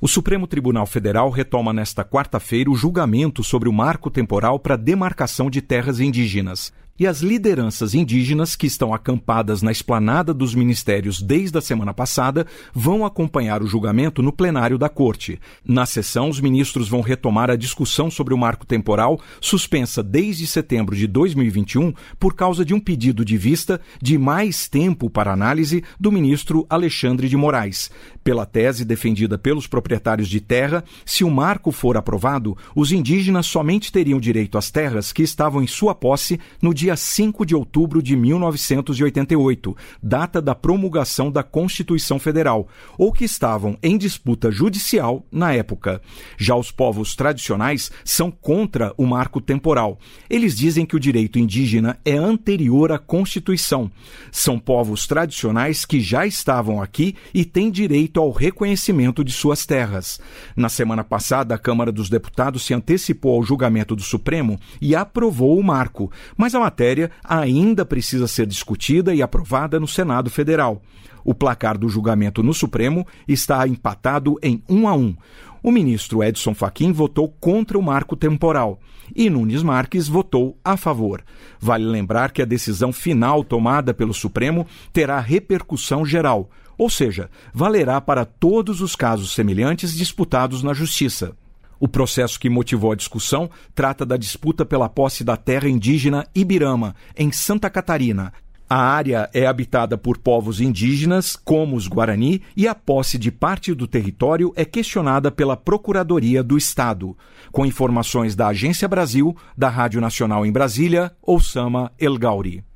O Supremo Tribunal Federal retoma nesta quarta-feira o julgamento sobre o marco temporal para demarcação de terras indígenas. E as lideranças indígenas que estão acampadas na esplanada dos ministérios desde a semana passada vão acompanhar o julgamento no plenário da Corte. Na sessão, os ministros vão retomar a discussão sobre o marco temporal, suspensa desde setembro de 2021 por causa de um pedido de vista de mais tempo para análise do ministro Alexandre de Moraes. Pela tese defendida pelos proprietários de terra, se o marco for aprovado, os indígenas somente teriam direito às terras que estavam em sua posse no dia 5 de outubro de 1988, data da promulgação da Constituição Federal, ou que estavam em disputa judicial na época. Já os povos tradicionais são contra o marco temporal. Eles dizem que o direito indígena é anterior à Constituição. São povos tradicionais que já estavam aqui e têm direito ao reconhecimento de suas terras. Na semana passada, a Câmara dos Deputados se antecipou ao julgamento do Supremo e aprovou o marco, mas a matéria ainda precisa ser discutida e aprovada no Senado Federal. O placar do julgamento no Supremo está empatado em 1-1. O ministro Edson Fachin votou contra o marco temporal e Nunes Marques votou a favor. Vale lembrar que a decisão final tomada pelo Supremo terá repercussão geral, ou seja, valerá para todos os casos semelhantes disputados na Justiça. O processo que motivou a discussão trata da disputa pela posse da terra indígena Ibirama, em Santa Catarina. A área é habitada por povos indígenas, como os Guarani, e a posse de parte do território é questionada pela Procuradoria do Estado. Com informações da Agência Brasil, da Rádio Nacional em Brasília, Oussama El Gauri.